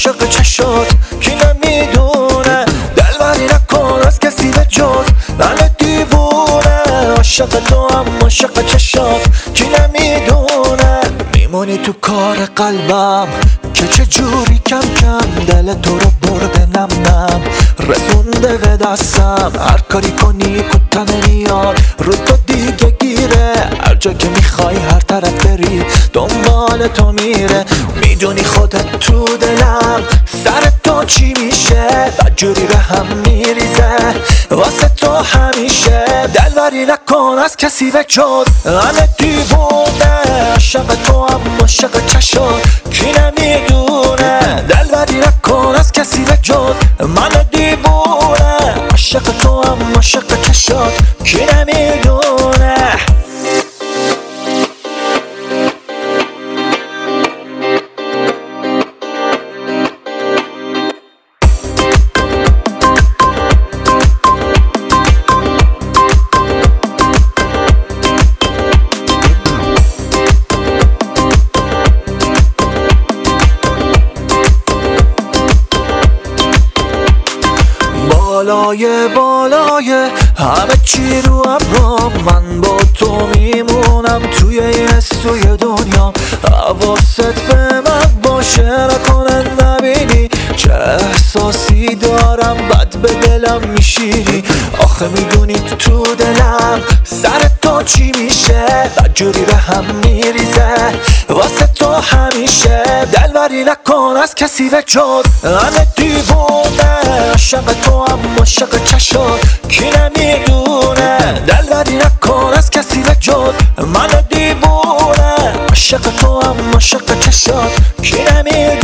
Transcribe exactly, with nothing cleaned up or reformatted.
عاشق چشات کی نمیدونه دلبری نکن از کسی به جز من دیوونه عاشق تو هم عاشق چشات کی نمیدونه میمونی تو کار قلبم که چه جوری کم کم دل تو رو برده نم نم رسونده به دستم هر کاری کنی کتن میاد رو تو دیگه گیره هر جا که میخوای هر طرف بری دنبال تو میره میدونی خودت تو دلم سر تو چی میشه بدجوری به هم میریزه واسه تو همیشه دلبری نکن از کسی به جز من دیوونه عاشق تو هم عاشق چشات کی نمیدونه دلبری نکن از کسی به جز من دیوونه عاشق تو هم عاشق چشات کی نمیدونه بالای بالای همه چی رو ابرام من با تو میمونم توی این حسوی دنیا حواست به من باشه نکنه نبینی چه احساسی دارم بد به دلم میشینی آخه میدونی تو دلم سر تو چی میشه بدجوری به هم میریزه واسه تو همیشه دلبری نکن از کسی به جز من دیوونه عاشق تو هم عاشق چشات کی نمیدونه دلبری نکن از کسی به جز من دیوونه عاشق تو هم عاشق چشات کی نمیدونه